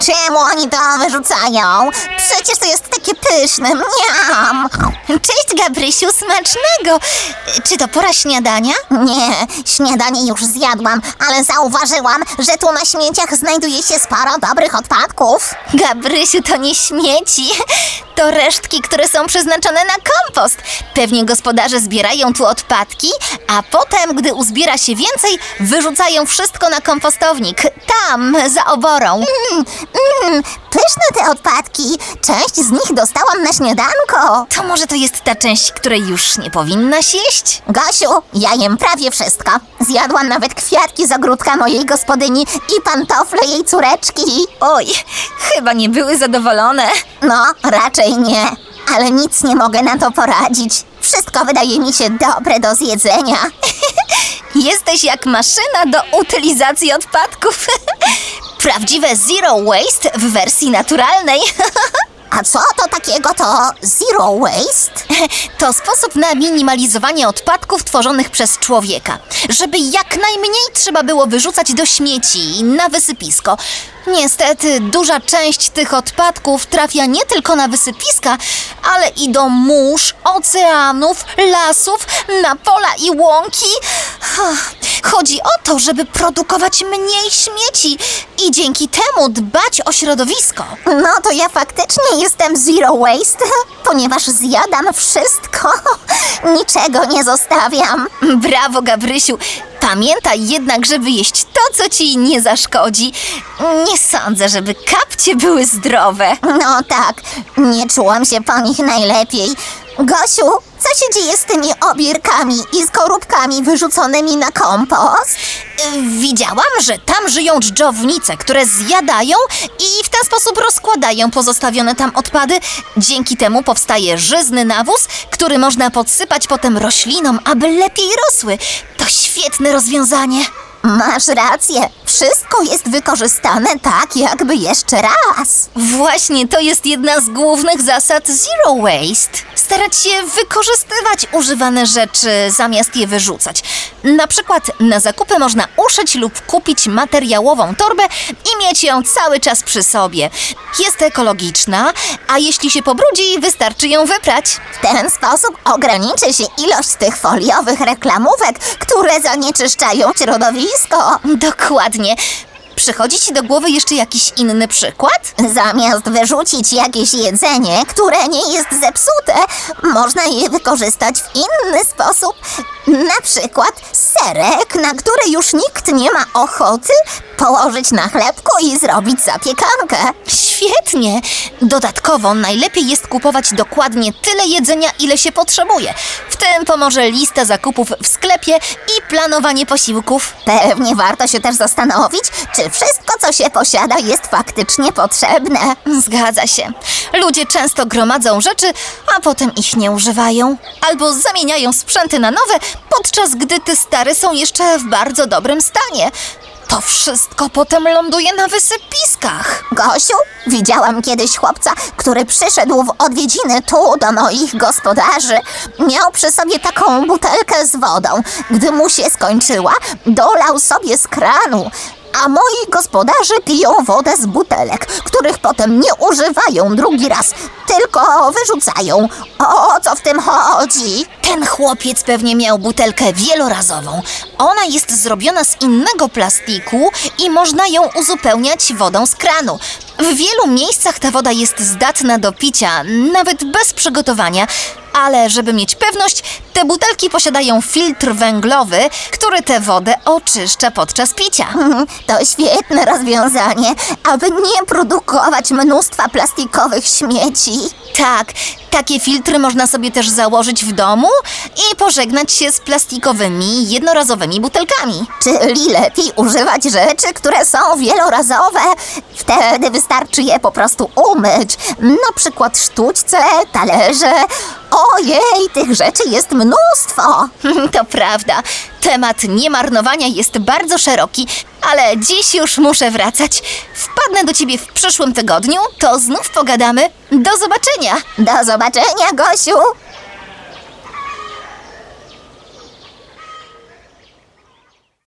Czemu oni to wyrzucają? Przecież to jest takie pyszne. Miam! Cześć, Gabrysiu, smacznego! Czy to pora śniadania? Nie, śniadanie już zjadłam, ale zauważyłam, że tu na śmieciach znajduje się sporo dobrych odpadków. Gabrysiu, to nie śmieci. To resztki, które są przeznaczone na kompost. Pewnie gospodarze zbierają tu odpadki, a potem, gdy uzbiera się więcej, wyrzucają wszystko na kompostownik. Tam, za oborą. Pyszne te odpadki. Część z nich dostałam na śniadanko. To może to jest ta część, której już nie powinnaś jeść? Gosiu, ja jem prawie wszystko. Zjadłam nawet kwiatki z ogródka mojej gospodyni i pantofle jej córeczki. Oj, chyba nie były zadowolone. No, raczej nie. Ale nic nie mogę na to poradzić. Wszystko wydaje mi się dobre do zjedzenia. Jesteś jak maszyna do utylizacji odpadków. Prawdziwe zero waste w wersji naturalnej. A co to takiego to zero waste? To sposób na minimalizowanie odpadków tworzonych przez człowieka. Żeby jak najmniej trzeba było wyrzucać do śmieci, na wysypisko. Niestety, duża część tych odpadków trafia nie tylko na wysypiska, ale i do mórz, oceanów, lasów, na pola i łąki. Chodzi o to, żeby produkować mniej śmieci i dzięki temu dbać o środowisko. No to ja faktycznie jestem zero waste, ponieważ zjadam wszystko. Niczego nie zostawiam. Brawo, Gabrysiu. Pamiętaj jednak, żeby jeść to, co ci nie zaszkodzi. Nie sądzę, żeby kapcie były zdrowe. No tak, nie czułam się po nich najlepiej. Gosiu, co się dzieje z tymi obierkami i skorupkami wyrzuconymi na kompost? Widziałam, że tam żyją dżdżownice, które zjadają i w ten sposób rozkładają pozostawione tam odpady. Dzięki temu powstaje żyzny nawóz, który można podsypać potem roślinom, aby lepiej rosły. To świetne rozwiązanie. Masz rację, wszystko jest wykorzystane tak, jakby jeszcze raz. Właśnie to jest jedna z głównych zasad zero waste. Starać się wykorzystywać używane rzeczy zamiast je wyrzucać. Na przykład na zakupy można uszyć lub kupić materiałową torbę i mieć ją cały czas przy sobie. Jest ekologiczna, a jeśli się pobrudzi, wystarczy ją wyprać. W ten sposób ograniczy się ilość tych foliowych reklamówek, które zanieczyszczają środowisko. Dokładnie. Przychodzi ci do głowy jeszcze jakiś inny przykład? Zamiast wyrzucić jakieś jedzenie, które nie jest zepsute, można je wykorzystać w inny sposób. Na przykład serek, na który już nikt nie ma ochoty, położyć na chlebku i zrobić zapiekankę. Świetnie! Dodatkowo najlepiej jest kupować dokładnie tyle jedzenia, ile się potrzebuje. W tym pomoże lista zakupów w sklepie i planowanie posiłków. Pewnie warto się też zastanowić, czy wszystko, co się posiada, jest faktycznie potrzebne. Zgadza się. Ludzie często gromadzą rzeczy, a potem ich nie używają. Albo zamieniają sprzęty na nowe, podczas gdy te stare są jeszcze w bardzo dobrym stanie. To wszystko potem ląduje na wysypiskach. Gosiu, widziałam kiedyś chłopca, który przyszedł w odwiedziny tu do moich gospodarzy. Miał przy sobie taką butelkę z wodą. Gdy mu się skończyła, dolał sobie z kranu. A moi gospodarze piją wodę z butelek, których potem nie używają drugi raz, tylko wyrzucają. O co w tym chodzi? Ten chłopiec pewnie miał butelkę wielorazową. Ona jest zrobiona z innego plastiku i można ją uzupełniać wodą z kranu. W wielu miejscach ta woda jest zdatna do picia, nawet bez przygotowania. Ale żeby mieć pewność, te butelki posiadają filtr węglowy, który tę wodę oczyszcza podczas picia. To świetne rozwiązanie, aby nie produkować mnóstwa plastikowych śmieci. Tak, takie filtry można sobie też założyć w domu i pożegnać się z plastikowymi, jednorazowymi butelkami. Czyli lepiej używać rzeczy, które są wielorazowe. Wtedy wystarczy je po prostu umyć. Na przykład sztućce, talerze. Ojej, tych rzeczy jest mnóstwo. To prawda. Temat niemarnowania jest bardzo szeroki, ale dziś już muszę wracać. Wpadnę do ciebie w przyszłym tygodniu, to znów pogadamy. Do zobaczenia! Do zobaczenia, Gosiu.